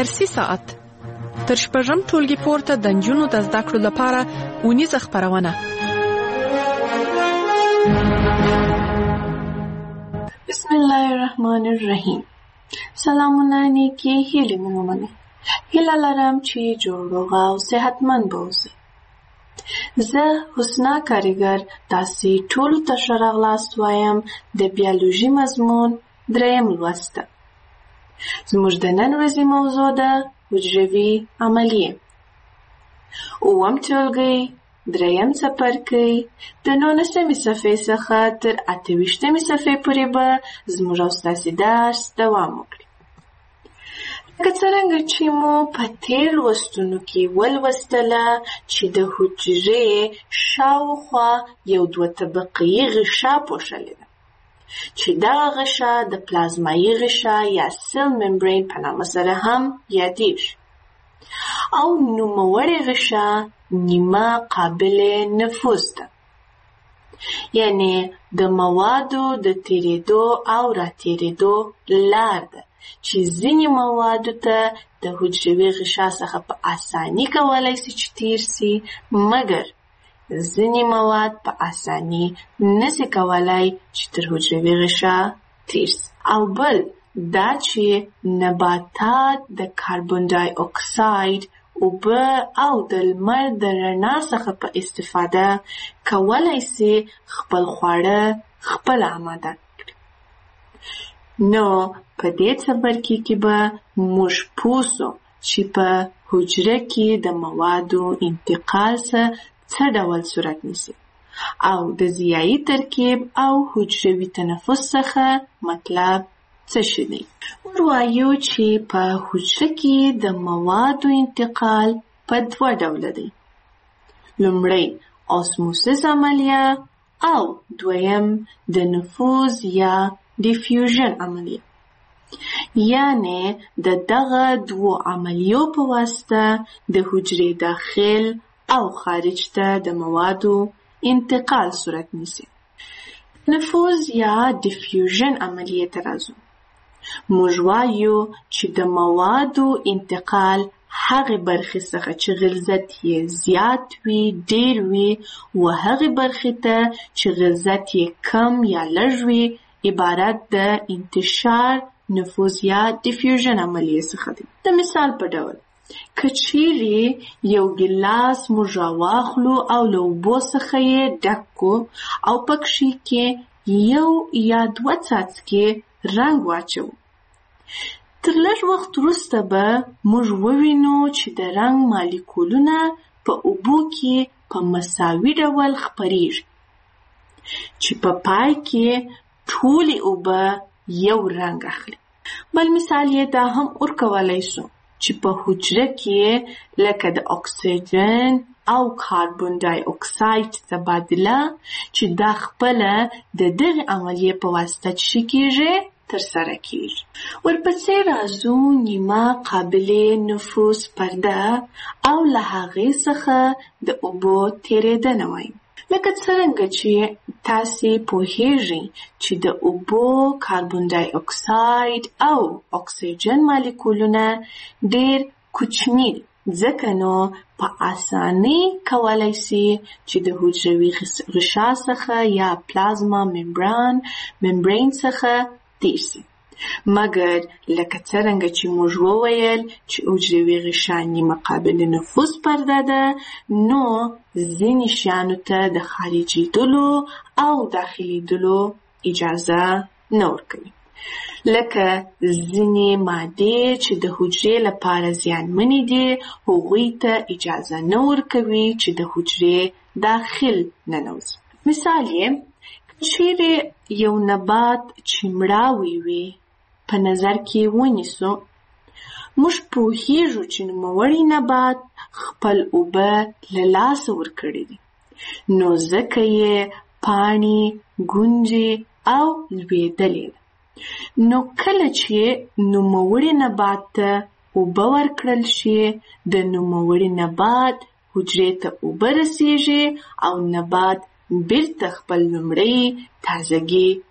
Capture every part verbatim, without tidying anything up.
درسي ساعت تر شپږم ټولګي پورته د نجونو د زده کړو لپاره اونیزه خپرونه. بسم الله الرحمن الرحیم. سلامونه نیکی هیلې مو ومنئ. هیله لرم چې جوړ روغ او صحتمند به اوسئ. زه حسنا کاریګر تاسې ټولو ته ښه راغلاست وایم د بیولوژي مضمون دریم لوست ته. زموږ د نن ورځې موضوع ده حجروي عملیې. اووم ټولګی دریم څپرکی د نولسمې صفحې څخه تر اته ویشتمې صفحې پورې به زموږ او ستاسې درس دوام وکړي. لکه څرنګه چې مو په تېر لوستونو کې ولوستله چې د حجرې شاوخوا یو دوه طبقې غشا پوښلې ده چې دغه غشا د پلازمایي غشا یا سیل ممبرین په نامه سره هم یادېږي او نوموړې غشا نیمه قابل نفوذ ده، یعنی د موادو د تېرېدو او راتېرېدو لار ده چې ځینې موادو ته د حجروي غشا څخه په اساني کولی سي چې تېر سي، مګر ځینې مواد په اساني نسي کولی چې تر حجروي غشا تېر سي. او بل دا چې نباتات د کاربن ډای اکساید، اوبه او د لمر د رڼا څخه په استفاده کولی سي خپل خواړه خپله آماده کړي. نو په دې څپرکي کې به موږ پوه سو چې په حجره کې د موادو انتقال څه ډول صورت نیسي او د ضیایي ترکیب او حجروي تنفس څخه مطلب څه شی دی. موږ وایو چې په حجره کې د موادو انتقال په دوه ډوله دی. لومړی اسموسیس عملیه او دویم د نفوذ یا ډیفیوژن عملیه. یعنی د دغه دوو عملیو په واسطه د حجرې داخل او خارج ته د موادو انتقال صورت نیسي. نفوذ یا ډیفیوژن عملیه ته راځو. موږ وایو چې د موادو انتقال هغه برخې څخه چې غلظت یې زیات وي، ډیر وي، و هغه برخې ته چې غلظت یې کم یا لږ وي عبارت د انتشار، نفوذ یا ډیفیوژن عملیې څخه دی. د مثال په ډول که چیرې یو ګیلاس موږ راواخلو او له اوبو څخه یې ډک کړو او پکښې کې یو یا دوه څاڅکي رنګ واچو، تر لږ وخت وروسته به موږ ووینو چې د رنګ مالیکولونه په اوبو کې په مساوي ډول خپریږي چې په پای کې ټولې اوبه یو رنګ اخلي. بل مثال یې دا هم ورکولی شو چې په حجره کې لکه د اکسیجن او کاربن ډای اکساید تبادله چې دا خپله د دغې عملیې په واسطه چې کېږي ترسره کېږي. ورپسې راځو نیمه قابل نفوذ پرده او له هغې څخه د اوبو تېرېدنه وایو. لکه څرنګه چې تاسې پوهیږئ چې د اوبو کاربن ډای اکساید او اکسیجن مالیکولونه ډېر کوچني دي، ځکه نو په اسانۍ کولی سي چې د حجروي غشا څخه یا پلازما ممبران ممبرین څخه تېر سي. مګر لکه څرنګه چې موږ وویل چې حجروي غشا نیمه قابل نفوذ پرده ده، نو ځینې شیانو ته د خارجېدلو او داخلېدلو اجازه نه ورکوي. لکه ځینې مادې چې د حجرې لپاره زیانمنې دي، هغوی ته اجازه نه ورکوي چې د حجرې داخل ننوځي. مثال یې چیرې یو نبات چې مړاوی وي په نظر کې ونیسو، موږ پوهیږو چې نوموړی نبات خپل اوبه له لاسه ورکړي دي، نو ځکه یې پاڼې، ګونجې او لوېدلې ده. نو کله چې نوموړي نبات ته اوبه ورکړل شي، د نوموړي نبات حجرې ته اوبه رسیږي او نبات بیرته خپل لومړی تازګي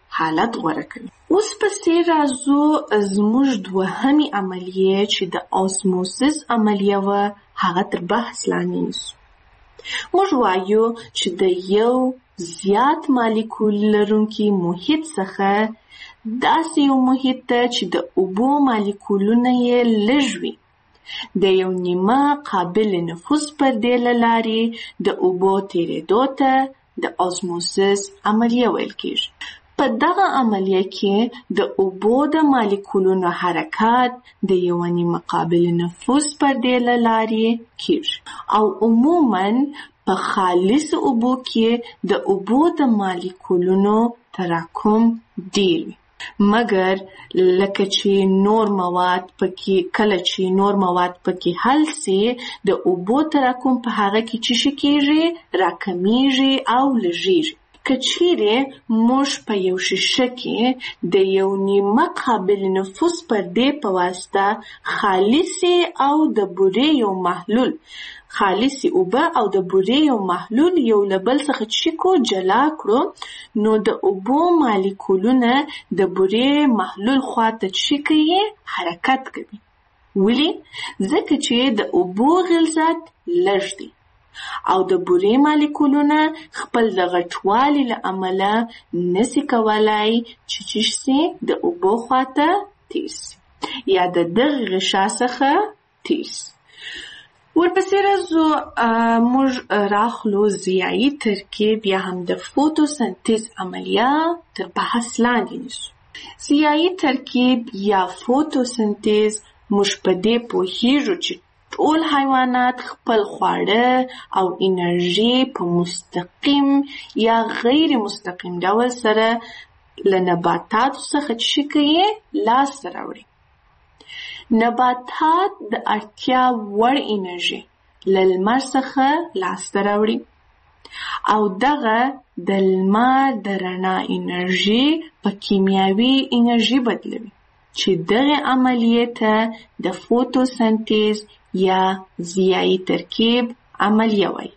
حالت غوره کوي. اوس پسې راځو زموږ دوهمې عملیه چې د آسموسیس عملیه وه هغه تر بحث لاندې نیسو. موږ وایو چې د یو زیات مالیکول لرونکي محیط څخه داسې یو محیط ته چې د اوبو مالیکولونه یې لږ وي د یو نیمه قابل نفوذ پردې له لارې د اوبو تېرېدو ته د آسموسیس عملیه ویل کېږي. په دغه عملیه کې د اوبو د مالیکولونو حرکت د یو نیمه قابل نفوذ پردې له لارې کېږي او عموماً په خالص اوبو کې د اوبو د مالیکولونو تراکم ډېر وي، مګر لکه چې نور مواد پکې کله چې نور مواد پکې حل سي د اوبو تراکم په هغه کې چې شي کېږي راکمیږي او لږیږي. که چیرې موږ په یو شیشه کې د یو نیمه قابل نفوذ پردې په واسطه خالصې او د بورې یو محلول خالصې اوبه او د بورې یو محلول یو له بل څخه چې کو جلا کړو نو د اوبو مالیکولونه د بورې محلول خواته چې کوي حرکت کوي. ولې؟ ځکه چې د اوبو غلظت لږ دی او د بورې مالیکولونه خپل د غټوالي له امله نسي کولای چې چې سي د اوبو خواته تیر سي یا د دغه غشا څخه تیر سي. ورپسې راځو موږ راخلو ضیایي ترکیب یا هم د فوتوسنتیز عملیه تر بحث لاندې نیسو. ضیایي ترکیب یا فوتوسنتیز موږ په دې پوهیږو چې ټول حیوانات خپل خواړه او انرژي په مستقیم یا غیر مستقیم ډول سره له نباتاتو څخه چې کوي لاسته راوړي. نباتات د اړتیا وړ انرژي له لمر څخه لاسته راوړي او دغه د لمر د رڼا انرژي په کیمیاوي انرژي بدلوي چې دغه عملیه ته د فوتوسنتیز یا ضیایي ترکیب عملیه وایي.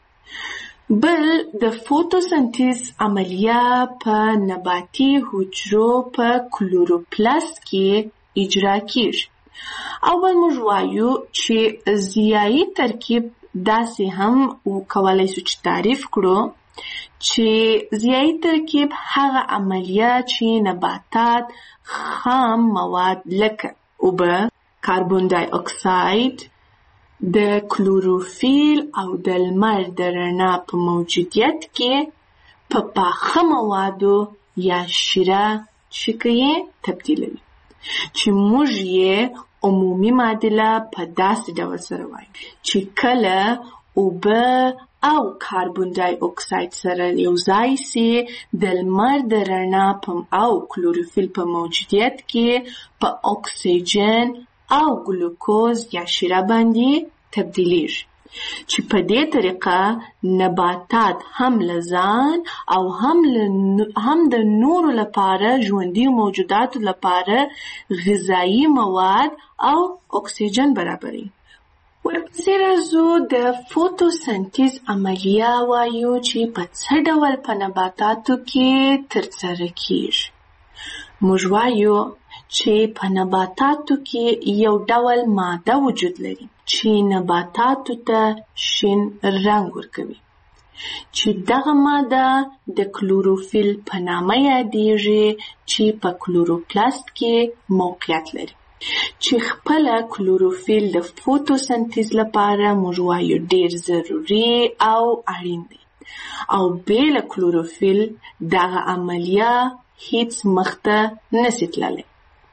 بل د فوتوسنتیز عملیه په نباتي حجرو په کلوروپلاست کې اجرا کیږي. اول موږ وایو چې ضیایي ترکیب داسې هم وکولای شو چې تعریف کړو چې ضیایي ترکیب هغه عملیه چې نباتات خام مواد لکه اوبه، کاربن دای اکساید، د کلوروفیل او د لمر د رڼا په موجودیت کې په پاخه موادو یا شیره شکلې تبدیلوي چې موږ یې عمومي معادله په داسې ډول سره وایو چې کله اوبه او کاربن دای اکساید سره یو ځای سي د لمر د رڼا او کلوروفیل په موجودیت کې په اکسیجن او ګلوکوز یا شیره باندې تبدیلیږي چې په دې طریقه نباتات هم لزان او هم هم د نورو لپاره ژوندي موجوداتو لپاره غذایی مواد او اکسیجن برابري. ورپسې راځو د فوتوسنتیز عملیه وایو چې په څه ډول په نباتاتو کې ترسره کیږي. موږ وایو چې په نباتاتو کې یو ډول ماده وجود لري چې نباتاتو ته شین رنګ ورکوي چې دغه ماده د کلوروفیل په نامه یادیږي چې په کلوروپلاست کې موقعیت لري چې خپل کلوروفیل د فوتوسنتیز لپاره موږ وایو ډیر ضروري او اړین دی او بېله کلوروفیل دغه عملیه هیڅ مخته نشي تللی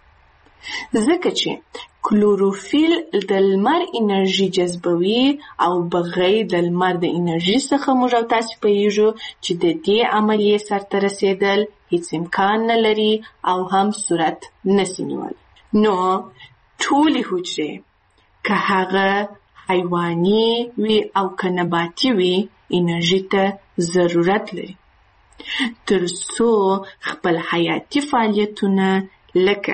ځکه چې کلوروفیل د لمر انرژي جذبوي او بغیر د لمر د انرژي څخه موږ او تاسو پوهیږو چې د دې عملیې سرته رسیدل هیڅ امکان نه لري او هم صورت نشي نیولی. نو ټولې حجرې که هغه حیواني وي او که نباتي وي انرژي ته ضرورت لري تر څو خپل حیاتي فعالیتونه لکه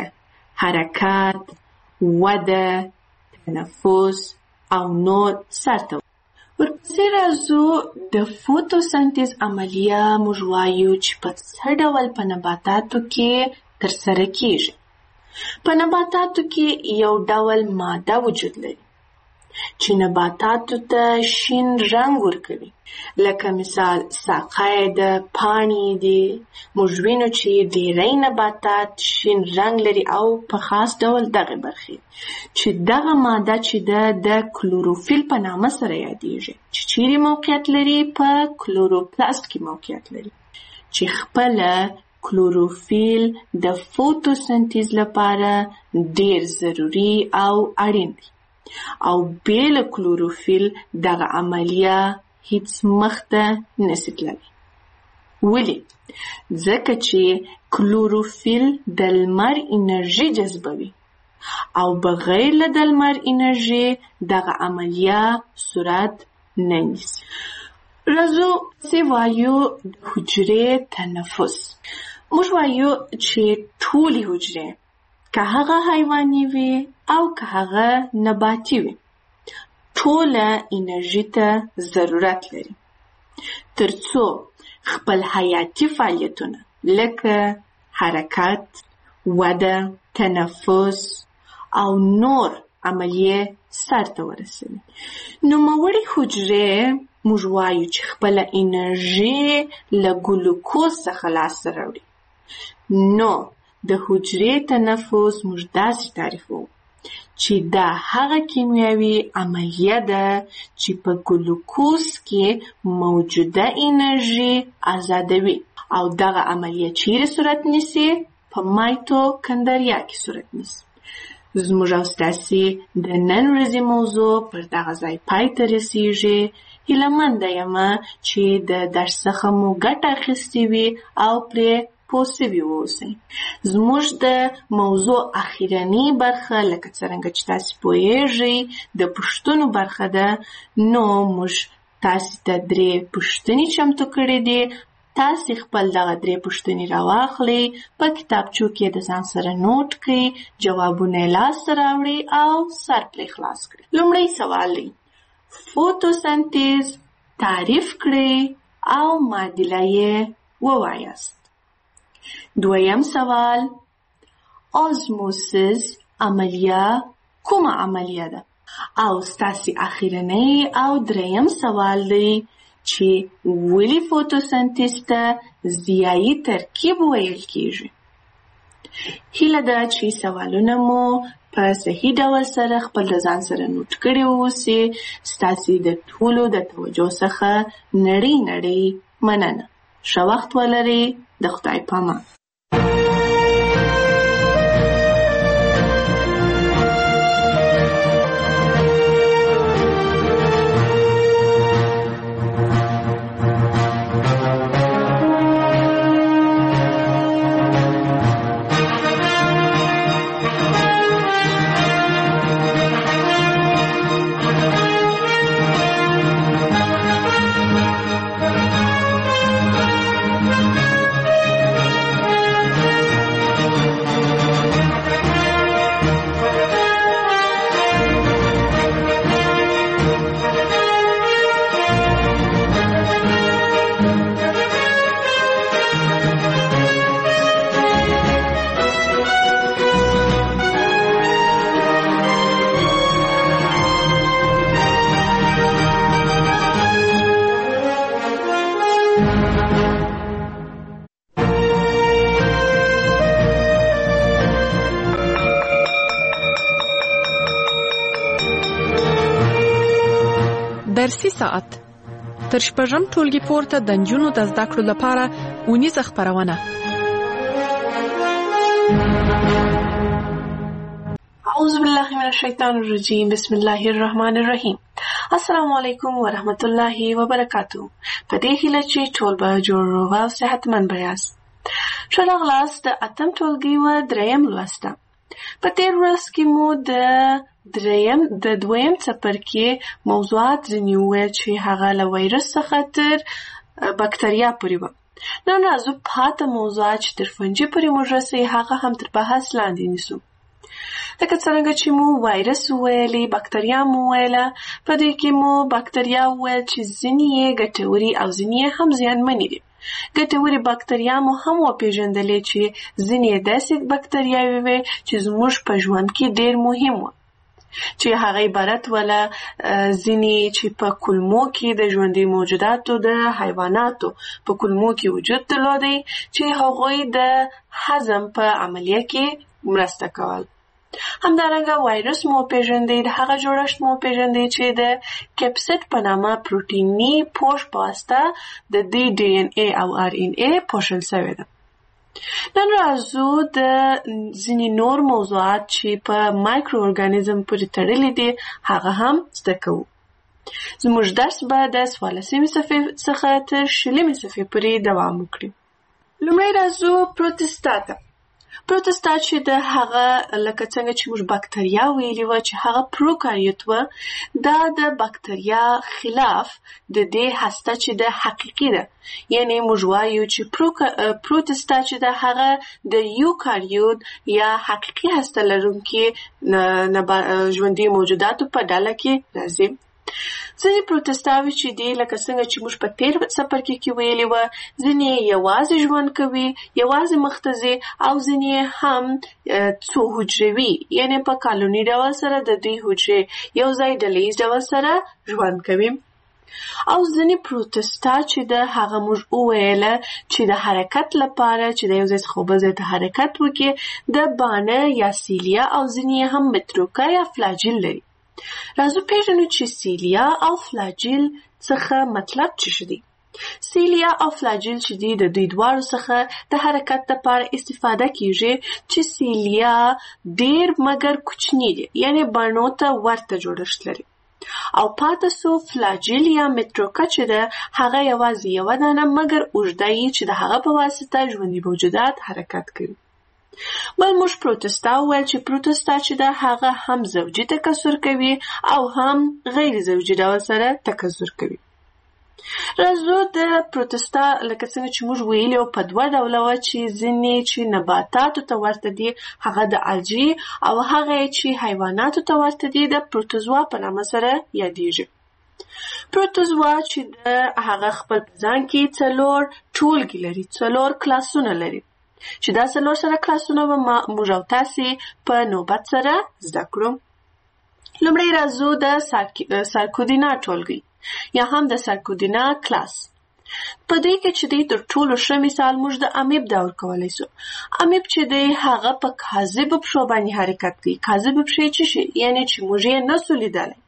حرکت، وده، تنفس او نور سرته. ورپسې راځو د فوتوسنتیز عملیه موږ وایو چې په څه ډول په نباتاتو کې ترسره کیږي. په نباتاتو کې یو ډول ماده وجود لري چې نباتاتو ته شین رنګ ورکوي، لکه مثال ساقه د پاڼې دي. موږ وینو چې ډېری نباتات شین رنګ لري او په خاص ډول دغه برخې چې دغه ماده چې ده د کلوروفیل په نامه سره یادیږي، چې چیرې موقعیت لري؟ په کلوروپلاست کې موقعیت لري، چې خپله کلوروفیل د فوتوسنتیز لپاره ډېر ضروري او اړین دی، او بې له کلوروفیل دغه عملیه هیڅ مخته نشي تللی. ولې؟ ځکه چې کلوروفیل د لمر انرژي جذبوي او بغیر له د لمر انرژي دغه عملیه صورت نه نیسي. راځو چې وایو د حجرې تنفس. موږ وایو چې ټولې حجرې، که هغه حیواني وي او که هغه نباتي وي، ټوله انرژي ته ضرورت لري تر څو خپل حیاتي فعالیتونه لکه حرکت، وده، تنفس او نور عملیې سرته ورسوي. نوموړې حجرې موږ وایو چې خپله انرژي له ګلوکوز څخه لاسته راوړي. نو د حجرې تنفس موږ داسې تعریفوو چې دا هغه کیمیاوي عملیه ده چې په ګلوکوز کې موجوده انرژي آزادوي، او دغه عملیه چیرې صورت نیسي؟ په مایتوکندریا کې صورت نیسي. زموږ او ستاسې د نن ورځې موضوع پر دغه ځای پای ته رسیږي. هیلهمنده یمه چې د درس څخه مو ګټه اخیستې وي او پرې پوه سوي واوسئ. زموږ د موضوع اخیرنۍ برخه لکه څرنګه چې تاسې پوهیږئ د پوښتنو برخه ده. نو موږ تاسې ته درې پوښتنې چمتو کړې دي. تاسې خپل دغه درې پوښتنې راواخلئ، په کتابچو کې د ځان سره نوټ کړئ، جوابونه یې لاسته راوړئ او سر پرې خلاص کړئ. لومړی سوال دی: فوتوسنتیز تعریف کړئ او معادله یې ووایاست. دویم سوال: آزموسیس عملیه کومه عملیه ده؟ او ستاسې اخیرنۍ او دریم سوال دی چې ولې فوتوسنتیز ته ضیایي ترکیب ویل کیږي؟ هیله ده چې سوالونه مو په صحیح ډول سره خپل د ځان سره نوٹ کړي واوسي. ستاسې د ټولو د توجه څخه نړۍ نړۍ مننه. ښه وخت ولرئ. د خدای پامان. درسي ساعت تر شپږم ټولګي پورته د نجونو د زده کړو لپاره اونیزه خپرونه. اعوذ بالله من الشیطان الرجیم. بسم الله الرحمن الرحیم. السلام علیکم ورحمت الله وبرکاتو. په دې هیله چې ټول به جوړ روغ او صحتمند به یاست. ښه راغلاست د اتم ټولګي و دریم لوسته. په تیر ورځ کې مو د دریم د دویم څپرکي موضوعات ځینې وویل چې هغه له وایرس څخه تر بکتریا پورې وه. نن راځو پاته موضوعات چې تر فنجي پورې موږ رسوي هغه هم تر بحث لاندې نیسو. لکه څرنګه چې مو وایرس وویلې، بکتریا مو وویله، په دې کې مو بکتریا وویل چې ځینې یې ګټوري او ځینې یې هم زیانمنې دي. ګټوري بکتریا مو هم وپېژندلې چې ځینې یې داسې بکتریاوې وې چې زموږ په ژوند کې ډېر مهم وو، چې هغه عبارت ولا ځینې چې په کولمو کې د ژوندي موجوداتو د حیواناتو په کولمو کې وجود درلودی، چې هغوی د هضم په عملیه کې مرسته کول. همدارنګه وایرس مو پیژندې، د هغه جوړښت مو پیژندې چې د کیپسید په نامه پروتیني پوښ په واسطه د دې ډي ان اے او ار ان اے پوښل شوی ده. نن راځو د ځینې نور موضوعات چې په مایکرو ارګانیزم پورې تړلي دي هغه هم زده کوو. زموږ درس به د څوارلسمې صفحې څخه تر شلمې صفحې پورې دوام وکړي. لومړی راځو پروتستا ته. پروتستا چې د هغه لکه څنګه چې موږ بکتریا ویلي وه چې هغه پروکاریوت وه، دا د بکتریا خلاف د دې هسته چې د حقیقي ده، یعنی موږ وایو چې پروتستا چې د هغه د یوکاریوت یا حقیقي هسته لرونکي ژوندي موجوداتو په ډله کې راځي. ځینې پروتستاوي چې دي لکه څنګه چې موږ په تیر څپرکي کې ویلي وه، ځینې یوازې ژوند کوي، یوازې مخته ځي، او ځینې هم څو حجروي، یعنی په کالوني ډول سره د دوی حجرې یو ځای ډلیز ډول سره ژوند کوي. او ځینې پروتستا چې د هغه موږ وویله چې د حرکت لپاره چې د یو ځای څخه بل ځای ته حرکت وکړي د بانه یا سیلیا، او ځینې هم متروکه یا فلاجیل لري. راځو پیژنو چې سیلیا او فلاجیل څخه مطلب څه دی. سیلیا او فلاجیل چې دی د دوی دواړو څخه د حرکت لپاره استفاده کیږي، چې سیلیا ډیر مګر کوچنی دی، یعنی بڼو ته ورته جوړښت لري، او پاتې سو فلاجیل یا متروکه چې ده هغه یوازې یوه دانه مګر اوږده یي چې د هغه په واسطه ژوندي موجودات حرکت کوي. بل موږ پروتستا وویل چې پروتستا چې ده هغه هم زوجي تکثر کوي او هم غیر زوجي ډول سره تکثر کوي. راځو د پروتستا لکه څنګه چې موږ ویلي په دوه ډوله وه، چې ځینې چې نباتاتو ته ورته دي هغه د الجی، او هغه چې حیواناتو ته ورته دي د پروتوزوا په نامه سره یادیږي. پروتوزوا چې د هغه خپل په ځان کې څلور ټولګي لري، څلور کلاسونه لري، چې دا څلور سره کلاسونه به موږ او تاسې په نوبت سره زده کړو. لومړی راځو د سارکودینا ټولګي یا هم د سارکودینا کلاس. په دې کې چې دی تر ټولو ښه مثال موږ د امیب دا ورکولی سو. امیب چې دی هغه په کاذبو پښو باندې حرکت کوي. کاذبې پښې څه شي؟ یعنی چې موږ یې نسو لیدلی،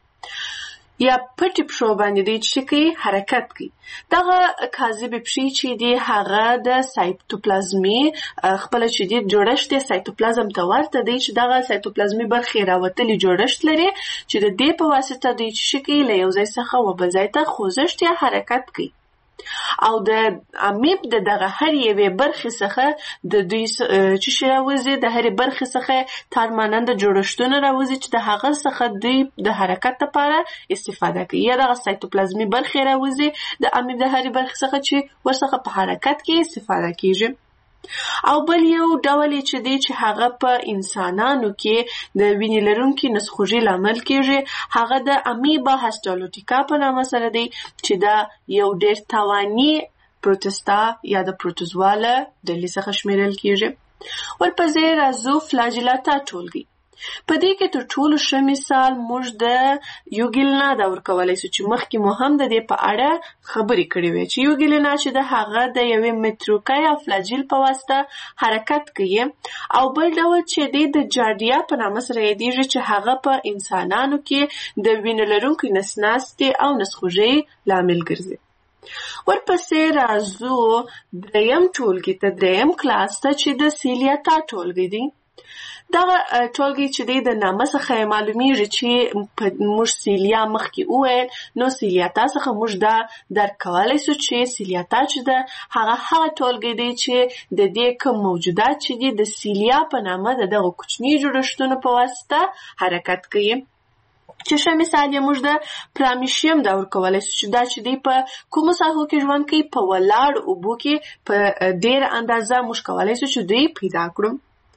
یا پټې پښو باندې دی چې کوي حرکت کوي. دغه کاذبې پښې چې دی هغه د سایتوپلازمي خپله چې دی جوړښت یې سایتوپلازم ته ورته دی، چې دغه سایتوپلازمي برخې راوتلي جوړښت لري، چې د دې په واسطه دوی چې کوي له یو ځای څخه و بل ځای ته خوځښت یا حرکت کوي. او د امیب د دغه هر یوې برخې څخه د دوی چې شي راوځي، د هرې برخې څخه تار ماننده جوړښتونه راوځي چې د هغه څخه دوی د حرکت لپاره استفاده کوي، یا دغه سایتوپلازمي برخې راوځي د امیب د هرې برخې څخه چې ورڅخه په حرکت کې استفاده کیږي. او بل یو ډول چې دی چې هغه په انسانانو کې د وینې لرونکي نسخوږي لامل کیږي، هغه د امیبا هسټالوټیکا په نامه سره دی، چې دا یو ډیر تاواني پروتستا یا د پروتوزوا له ډلې څخه شمیرل کیږي. ورپسې راځو فلاجیلاتا ټولګي. په دې کې تر ټولو ښه مثال موږ د یوګیلنا دا ورکولی سو، چې مخکې مو هم د دې په اړه خبرې کړې وې، چې یوګیلنا چې د هغه د یوې متروکه یا فلاجیل په واسطه حرکت کوي. او بل ډول چې دی د جاردیا په نامه سره یادیږي، چې هغه په انسانانو کې د وینې لرونکي نسناستې او نسخوږۍ لامل ګرځي. ورپسې راځو دریم ټولګي ته، دریم کلاس ته، چې د سیلیاتا ټولګي دی. دغه ټولګي چې دی د نامه څخه معلومیږي چې موږ سیلیا مخکې وویل، نو سیلیاتا څخه موږ دا درک کولی سو چې سیلیاتا چې ده هغه هغه ټولګي دی چې د دې کوم موجودات چې دي د سیلیا په نامه د دغه کوچني جوړښتونو په واسطه حرکت کوي. چې ښه مثال یې موږ د پرامیشیم دا ورکولی سو، چې دا چې دی په کومو ساحو کې ژوند کوي؟ په ولاړ اوبو کې په ډېره اندازه موږ کولی سو چې دوی پیدا کړو.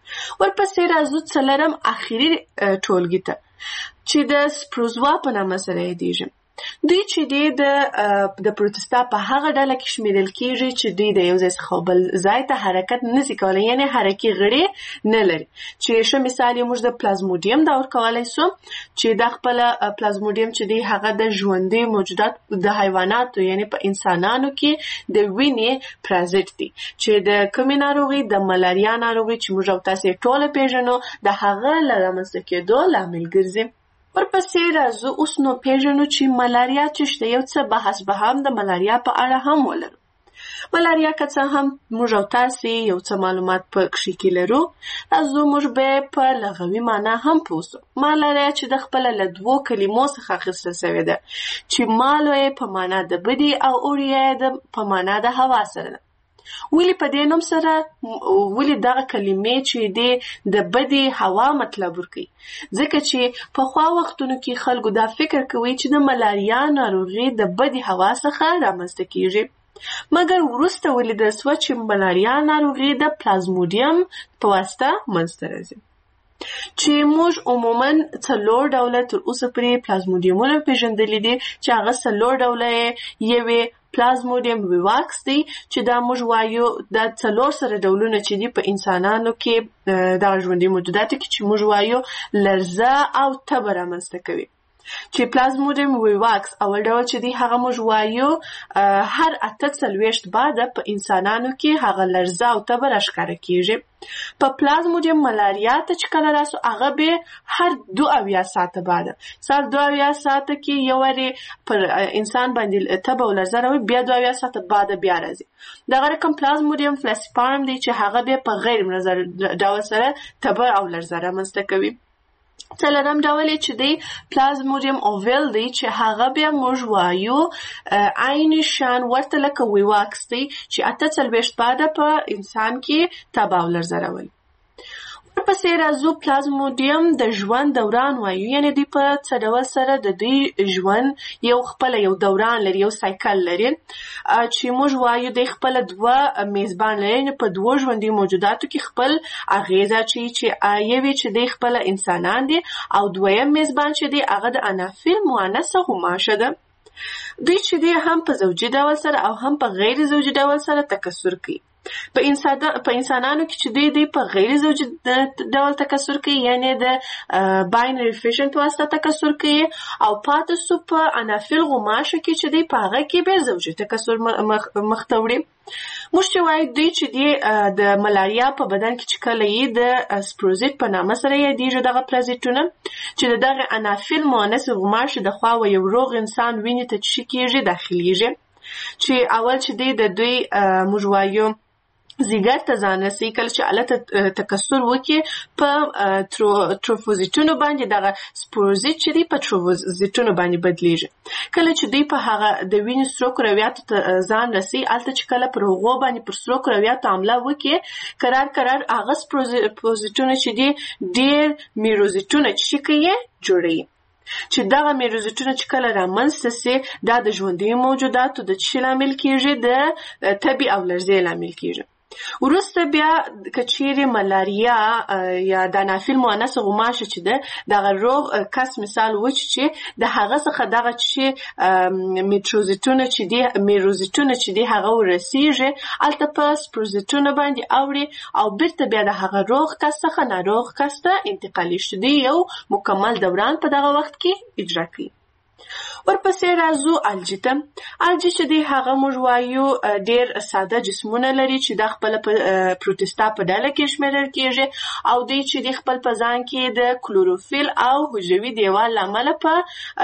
ورپسې راځو څلورم اخیری ټولګي ته چې د سپروزوا په نامه سره یادیږي. دوی چې دی د د پروتستا په هغه ډله کې شمیرل کیږي چې دوی د یو ځای څخه بل ځای ته حرکت نشي کولی، یعنی حرکي غړي نه لري. چې ښه مثال یې موږ د پلازموډیم دور کولی سو چې دا خپل پلازموډیم چې دی هغه د ژوندي موجودات د حیواناتو یعنی په انسانانو کې د وینې پرازیت دی چې د کومې ناروغي د ملاریا ناروغي چې موږ او تاسو ټول پیژنو د هغه له رامنځته کېدو لامل ګرځي. ورپسې راځو اوس نو پیژنو چې ملاریا څه شته. یو څه بحث به هم د ملاریا په اړه هم ولرو. ملاریا که څه هم موږ او تاسې یو څه معلومات په کښې کې لرو، راځو موږ به په لغوي معنا هم پوه سو. ملاریا چې د خپله له دوو کلمو څخه اخیستل سوې ده چې مالو یې په معنا د بدي او اوریا یې په معنا د هوا سره ده. ولی په دې نوم سره ولی دغه کلمې چې دی د بدی هوا مطلب ورکوي، ځکه چې په خوا وختونو کې خلکو دا فکر کوي چې د ملاریا ناروغي د بدی هوا څخه رامنځته کیږي، مګر وروسته ولیدل سوه چې ملاریا ناروغي د پلازموډیم په واسطه منځته راځي. چې موږ عموما څلور ډوله تر اوسه پورې پلازموډیمونه پیژندلي دي چې هغه څلور ډوله یې پلازموډیم ویواکس دی چې دا موږ وایو دا څلور سره ډولونه چې دي په انسانانو کې دا ژوندي موجوداتو کې چې موږ وایو لرزه او تبه رامنځته کوي. چې پلازموډیم ویواکس اول ډول چې دی هغه موږ وایو هر اته څلوېښت بعده په انسانانو کې هغه لرزه او تبه راښکاره کیږي. په پلازموډیم ملاریا ته چې کله راسو هغه به هر دو اویا ساعته بعده سر دو اویا ساعته کې یو وارې پر انسان باندې تبه او لرزه راوي، بیا دو اویا ساعته بعده بیا راځي. دغه رقم پلازموډیم فلاسیپارم دی چې هغه به په غیر منظر ډول سره تبه او لرزه رامنځته کوي. څلورم ډول چې دی پلازموډیم اوویل دی چې هغه بیا موږ وایو عین شان ورته لکه ویواکس دی چې اته څلوېښت بعده په انسان کې تبه او لرزه راولي. ورپسې راځو پلازموډیم د ژوند دوران وایو، یعنی دوی په څه ډول سره د دوی ژوند یو خپله یو دوران لري، یو سایکل لري چې موږ وایو دوی خپله دوه میزبان لري، یعنی په دوو ژوندي موجوداتو کې خپل اغیزه اچوي چې یوې چې دوی خپله انسانان دي او دویم میزبان چې دی هغه د انافیل مؤنثه غوماشه ده. دوی چې دی هم په زوجي ډول سره او هم په غیر زوجي ډول سره تکثر کوي. په انسان په انسانانو کې چې دوی دوی په غیر زوجي ډول تکثر کوي، یعنی د باینري فیشن په واسطه تکثر کوي، او پاتې سو په انافیل غوماشه کې چې دوی په هغه کې به زوجي تکثر مخته وړي. موږ چې وایو دوی چې دی د ملاریا په بدن کې چې کله یې د سپروزیت په نامه سره یادیږي دغه پرازیتونه چې د دغه انافیل مؤنثې غوماشې د خوا و یو روغ انسان وینې ته چې کېږي داخلیږي، چې اول چې دی د دوی موږ وایو زیګر ته ځان رسي، کله چې هلته تکثر وکړي په تروفوزیتونو باندې دغه سپوروزیت چې دی په تروفوزیتونو باندې بدلیږي. کله چې دوی په هغه د وینې سرو کرویاتو ته ځان رسي، هلته چې کله پر هغو باندې پر سرو کرویاتو حمله وکړي، قرار قرار هغه سپوروزیتونه چې دی ډېر میروزیتونه چې کوي جوړوي، چې دغه میروزیتونه چې کله رامنځته سي دا د ژوندیو موجوداتو د څه لامل کیږي؟ د تبې او لرزې لامل کیږي. وروسته بیا که چیرې ملاریا یا د انافیل مؤنثه غوماشه چې ده دغه روغ کس مثال وچ چې د هغه څخه دغه چې میټروزیتونه چې دي میروزیتونه چې دي هغه ورسیږي، هلته په سپروزیتونه باندې اوړي او بیرته بیا د هغه روغ کس څخه ناروغ کس ته انتقالي شي، دوی یو مکمل دوران په دغه وخت کې اجرا کوي. ورپسې راځو الجی ته. الجی چې دی هغه موږ وایو ډېر ساده جسمونه لري چې د خپل پروتستا په ډله کې شمیرل کیږي، او دوی چې دی خپل په ځان کې د کلوروفیل او حجروي دیوال له امله په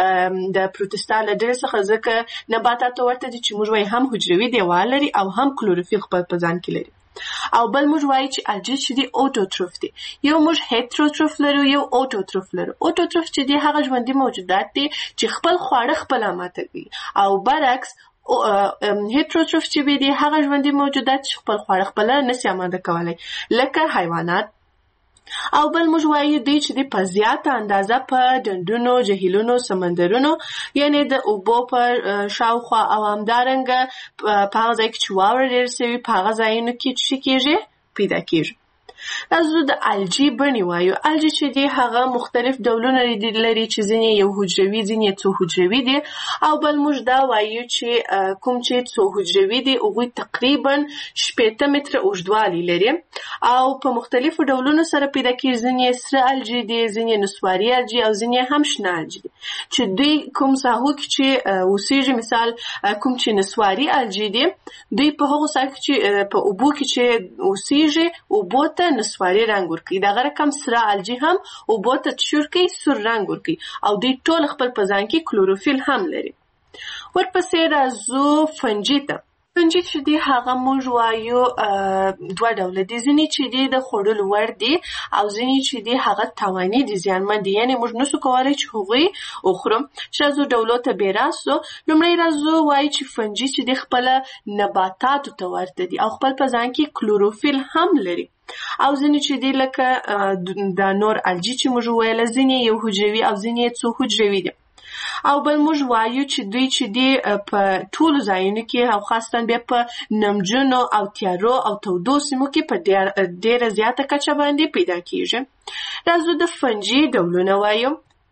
د پروتستا له ډلې څخه ځکه نباتاتو ورته دي چې موږ وایو هم حجروي دیوال لري او هم کلوروفیل خپل په ځان کې لري. او بل موږ وایو چې الجی چې دی اوټوټروف دی. یو موږ هیتروټروف لرو، یو اوټوټروف لرو. اوټوټروف چې دی هغه ژوندي موجودات دي چې خپل خواړه خپله ماته کوي، او برعکس هیتروټروف چې دی هغه ژوندي موجودات چې خپل خواړه خپله نسي اماده کولی، لکه حیوانات. او بل موږ وایو دوی چې دی په زیاته اندازه په ډنډونو، جهیلونو، سمندرونو، یعنی د اوبو په شاوخوا او همدارنګه په هغه ځای کې چې واوره ډېره سوي په هغه ځایونو کې څه کېږي؟ پیدا کېږي. راځو د الجی بڼې وایو. الجی چې دی هغه مختلف ډولونه لري چې ځینې یو حجروي ځینې څو حجروي دي او بل موږ دا وایو چې کوم چې څو حجروي دي هغوی تقریبا شپېته متره اوږدوالی لري او په مختلفو ډولونو سره پیدا کېږي. ځینې سره الجی دي، ځینې نسواري الجی او ځینې هم شنه الجی دي چې دوی کوم ساحو کې چې اوسېږي. مثال کوم چې نسواري الجی دي دوی په هغو ساحو کې چې په اوبو کې چې اوسېږي اوبو ته نسواري رنګ ورکوي. دغه رقم سره الجی هم اوبو ته چور کوي، سور رنګ ورکوي او دوی ټول خپل په ځان کې کلوروفیل هم لري. ورپسې راځو فنجي ته. فنجي چې دی هغه موږ وایو دوه ډوله دي. ځینې چې دی د خوړلو وړ دي او ځینې چې دی هغه تاواني دي، زیانمن دي، یعنې موږ نسو کولی چې هغوی وخورو. چې راځو ډولو ته بې راسو. لومړی راځو وایي چې فنجي چې دی خپله نباتاتو ته ورته دي او خپل په ځان کې کلوروفیل هم لري. او ځینې چې دی لکه دا نور الجی چې موږ وویله ځینې یو حجروي او ځینې څو حجروي دي. او بل موږ وایو چې دوی چې دی په ټولو ځایونو کې او خاصتاً بیا په نمجنو او تیارو او تودو سیمو کې په ډېره زیاته کچه باندې پیدا کېږي. راځو د فنجي ډولونه وایو.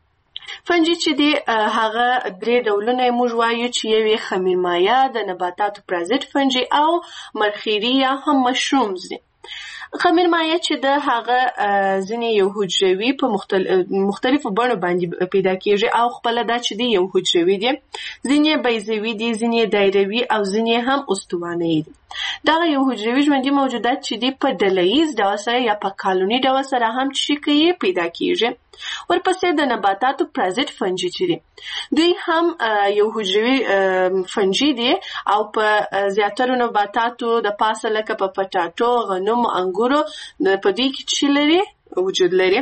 فنجي چې دی هغه درې ډولونه یې موږ وایو چې یو یې خمیرمایه، د نباتاتو پرازیت فنجي او مرخیري یا هم مشرومز دي. خمیرمایه چې د هغه ځینې یو حجروي په مختلفو بڼو باندې پیدا کېږي او خپله دا چې دی یو حجروي دي، ځینې بیضوي دي، ځینې دایروي او ځینې هم استوانه‌یي دي. دغه یو حجروي ژوندي موجودات چې دی په ډله ییز ډول سره یا په کالوني ډول سره هم چې کوي پیدا کېږي. ورپسې د نباتاتو پرازیت فنجي چې دي دوی هم یو حجروي فنجي دي او په زیاترو نباتاتو د پاسه لکه په پټاټو، غنمو، انګورو په دوی کې چې لري وجود لري.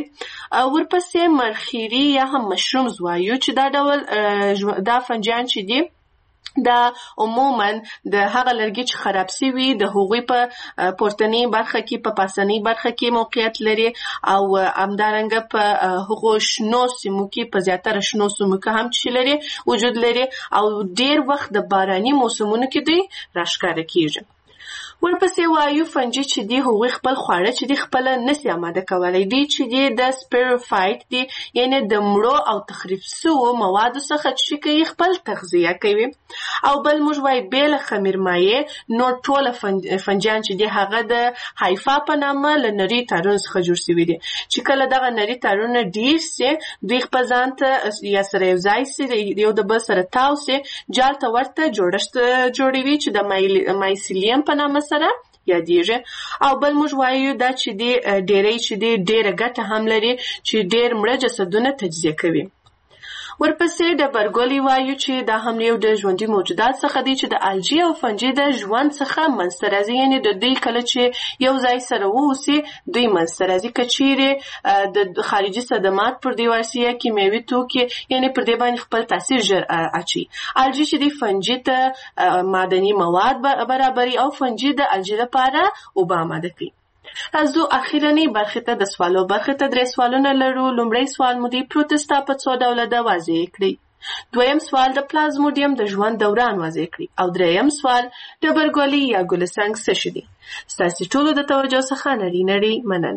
ورپسې مرخیري یا هم مشرومز وایو چې دا ډول دا فنجیان چې دي دا عموماً د هغه لرګي چې خراب سوي د هغوی په پورتنۍ برخه کې په پاسنۍ برخه کې موقعیت لري او همدارنګه په هغو شنو سیمو کې په زیاتره شنو سیمو کې هم چې لري وجود لري او ډېر وخت د باراني موسمونو کې دوی راښکاره کېږي. ورپسې وایو فنجي چې دی هغوی خپل خواړه چې دی خپله نسي اماده کولی. دوی چې دی د سپیروفایټ دی یعنې د مړو او تخریب سوو موادو څخه چې کوي خپل تغذیه کوي. او بل موږ وایو بې له خمیرمایې نور ټوله فنجیان چې دی هغه د هایفا په نامه له نري تارونو څخه جوړ سوي دي چې کله دغه نري تارونه ډېر سي دوی خپل ځان ته یا سره یو ځای سي یو د بل سره تاو سي جال ته ورته جوړښت جوړوي چې د مایسیلیم په نامه سره یادېږي. او بل موږ وایو دا چې دی ډېری چې دی ډېره ګټه هم لري چې ډېر مړه جسدونه تجزیه کوي. ورپسې ډبرګولي وایو چې دا هم یو د ژوندي موجودات څخه دی چې د الجی او فنجي د ژوند څخه منځته راځي، یعنې د دوی کله چې یو ځای سره واوسي دوی منځته راځي. که چیرې د خارجي صدمات پر دې وارسي یا کیمیاوي توکي یعنې پر دې باندې خپل تاثیر ژر اچوي. الجی چې دی فنجي ته معدني مواد برابري او فنجي د الجی لپاره اوبه اماده کوي. راځو اخیرنۍ برخې ته د سوالو برخې ته درې سوالونه لرو. لومړی سوال مو دی پروتستا په څو ډوله ده واضح کړئ. دویم سوال د پلازموډیم د ژوند دوران واضح کړئ او دریم سوال ډبرګولي یا ګلسنګ څه شي دي. ستاسې ټولو د توجه څخه نړۍ نړۍ مننه.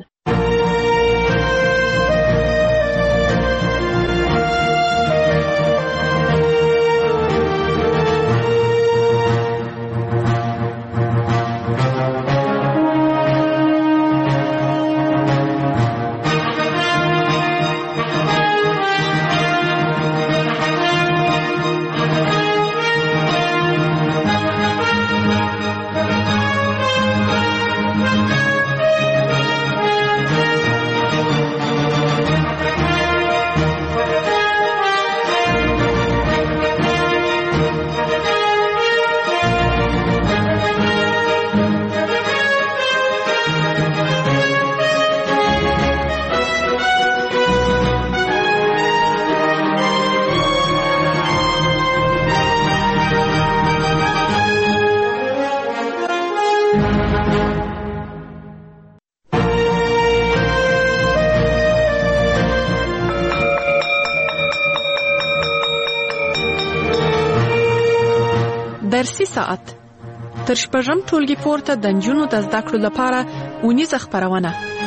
درسي ساعت تر شپږم ټولګي پورته د نجونو د زده کړو لپاره اونیزه خپرونه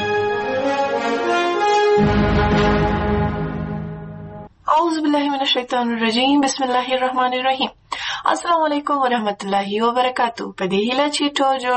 اعوذ باللہ من الشیطان الرجیم. بسم الله الرحمن الرحیم. السلام علیکم ورحمۃ اللہ وبرکاتہ. په دې هیله چې ټول جوړ